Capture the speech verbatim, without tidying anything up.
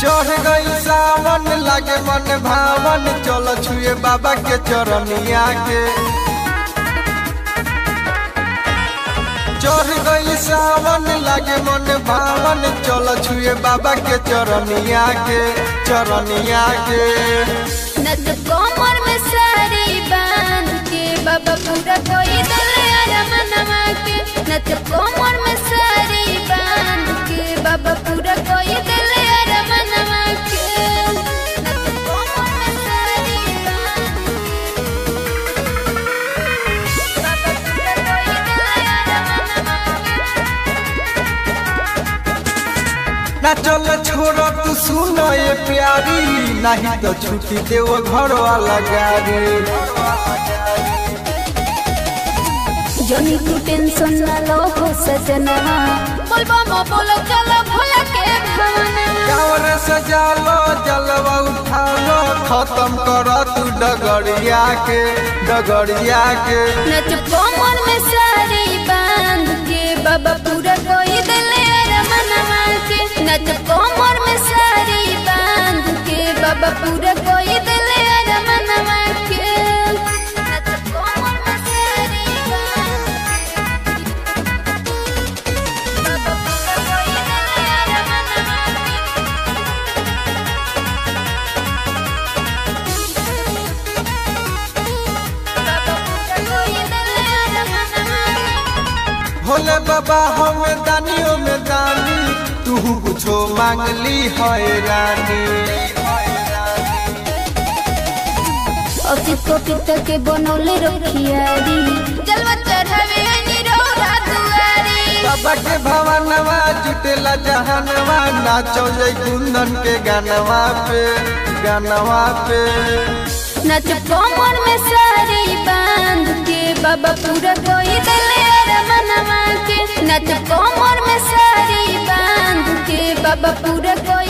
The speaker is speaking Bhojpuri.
चढ़ गई सावन लागे मन भावन चल छुए बाबा के चरनिया के। चढ़ गई सावन लागे मन भावन चल छुए बाबा के चरनिया के चरनिया के। नच कोमर में साड़ी बांध के बाबा पूरा कोई दिले अरमनवा के। नच कोमर में साड़ी बांध के बाबा पूरा कोई दिले अरमनवा के। नच कोमर में साड़ी बांध के बाबा पूरा कोई दिले अरमनवा के। ना चल छोड़ तू सुन ये प्यारी नहीं तो छुट्टी देव घर वाला गाड़ी। जोनी तू टेंशन ना लो हो सजना बोलबा मो बोलो चलो भोला के भवना। कांवर सजा लो जलवा उठा लो खत्म कर तू डगड़िया के डगड़िया के। नच कोमर में साड़ी बांध के बाबा पूरा कोई दिले अरमनवा के। नच कोमर में साड़ी बांध के बाबा पूरा कोई दिले अरमनवा के। नच कोमर में साड़ी बांध के बाबा पूरा कोई दिले अरमनवा के। बाबा पूरा कोई दिले अरमनवा के। भोले बाबा हमें दानियों में दानी तू कुछो मांगली है रानी। असित को पिता के बनौले रखियारी जलवा चढ़ावे निरोरा दुआरी। बाबा के भवनवा जुटेला जहनवा नाचो जय कुंदन के गानवा पे गानवा पे। नच कोमर में साड़ी बांध के बाबा पूरा कोई दिले अरमनवा के। नच कोमर में साड़ी बांध के बाबा पूरा कोई